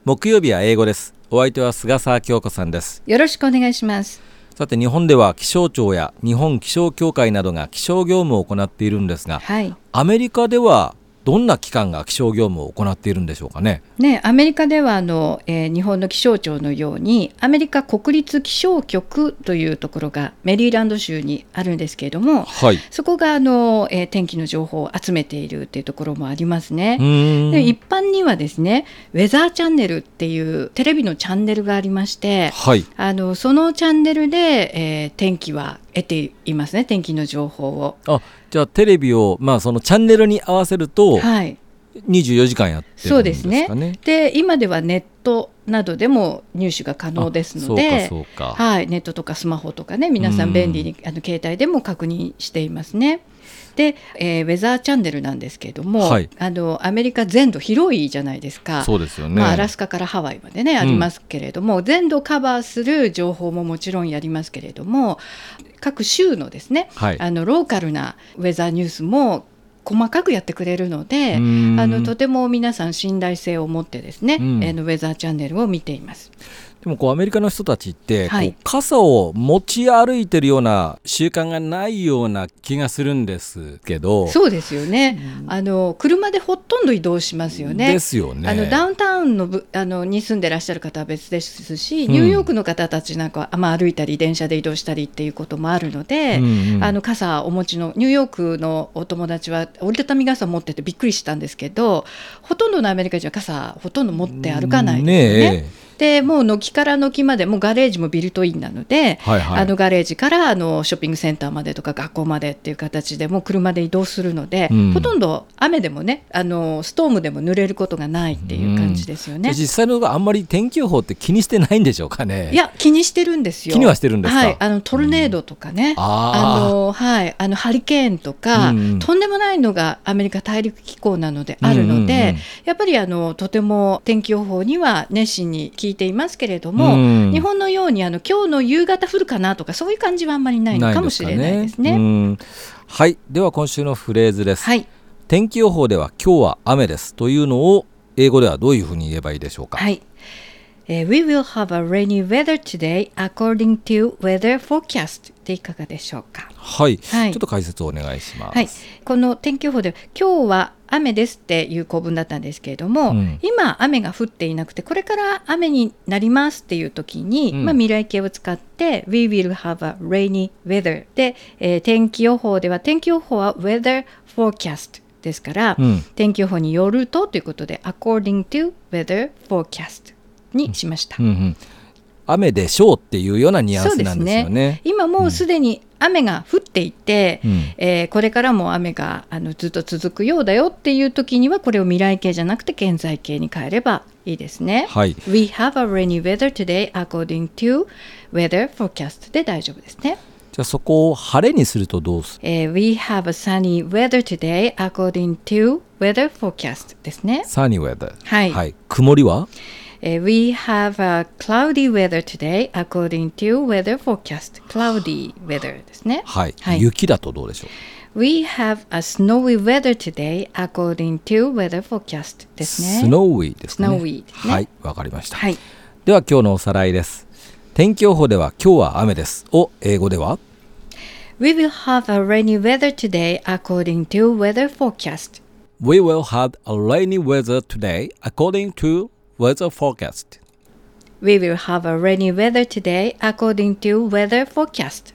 木曜日は英語です。お相手は菅沢京子さんです。 よろしくお願いします。 さて、日本では気象庁や日本気象協会などが気象業務を行っているんですが、 はい、 アメリカではどんな機関が気象業務を行っているんでしょうかね。 アメリカでは日本の気象庁のようにアメリカ国立気象局というところがメリーランド州にあるんですけれども、 はい、 そこが天気の情報を集めているというところもありますね。 で一般にはですね、ウェザーチャンネルっていうテレビのチャンネルがありまして、 はい、 そのチャンネルで、天気は得ていますね、天気の情報を。 じゃあテレビを、そのチャンネルに合わせると、 はい、 24時間やってるんですかね。 そうですね。で、今ではネットなどでも入手が可能ですので、 そうか。 はい、ネットとかスマホとかね、皆さん便利に携帯でも確認していますね。で、ウェザーチャンネルなんですけれども、 はい、 アメリカ全土広いじゃないですか。 そうですよね。 アラスカからハワイまでね、ありますけれども、全土カバーする情報ももちろんやりますけれども、各州のですね、 はい、 ローカルなウェザーニュースも細かくやってくれるので、とても皆さん信頼性を持ってですね、ウェザーチャンネルを見ています。 でもアメリカの人たちって、 はい、 傘を持ち歩いてるような習慣がないような気がするんですけど。 そうですよね。車でほとんど移動しますよね。 ですよね。 ダウンタウンに住んでらっしゃる方は別ですし、ニューヨークの方たちなんかは、歩いたり電車で移動したりっていうこともあるので、傘をお持ちのニューヨークのお友達は折りたたみ傘持っててびっくりしたんですけど、ほとんどのアメリカ人は傘ほとんど持って歩かないですよね。でもう軒から軒まで、もうガレージもビルトインなので、ガレージからショッピングセンターまでとか学校までっていう形でもう車で移動するので、ほとんど雨でもね、ストームでも濡れることがないっていう感じですよね。 実際のあんまり天気予報って気にしてないんでしょうかね。 いや、気にしてるんですよ。 気にはしてるんですか。 はい、トルネードとかね、ハリケーンとか、とんでもないのがアメリカ大陸気候なのであるので、やっぱりとても天気予報には熱心に聞いていますけれども、日本のように今日の夕方降るかなとかそういう感じはあんまりないのかもしれないですね。 はい、では今週のフレーズです。 はい、 天気予報では今日は雨ですというのを英語ではどういうふうに言えばいいでしょうか。 はい、We will have a rainy weather today according to weather forecast でいかがでしょうか。 はい、ちょっと解説をお願いします。 はい、この天気予報で今日は雨ですっていう構文だったんですけれども、今雨が降っていなくてこれから雨になりますっていう時に、未来形を使って We will have a rainy weather で、天気予報では天気予報は weather forecast ですから、天気予報によるとということで according to weather forecast にしました。 雨でしょうっていうようなニュアンスなんですよね。 今もうすでに雨が降っていて、これからも雨がずっと続くようだよっていう時にはこれを未来形じゃなくて現在形に変えればいいですね。 はい、 We have a rainy weather today according to weather forecast で大丈夫ですね。 じゃあそこを晴れにするとどうする？ We have a sunny weather today according to weather forecast ですね。 sunny weather、 はい、 曇りは We have a cloudy weather today according to weather forecast. Cloudy weather ですね。 はい、雪だとどうでしょう？ We have a snowy weather today according to weather forecast ですね。 snowy ですね。 snowy ですね。 はい、わかりました。 はい、 では今日のおさらいです。天気予報では今日は雨ですを英語では We will have a rainy weather today according to weather forecast. We will have a rainy weather today according to weather forecast. We will have a rainy weather today according to weather forecast.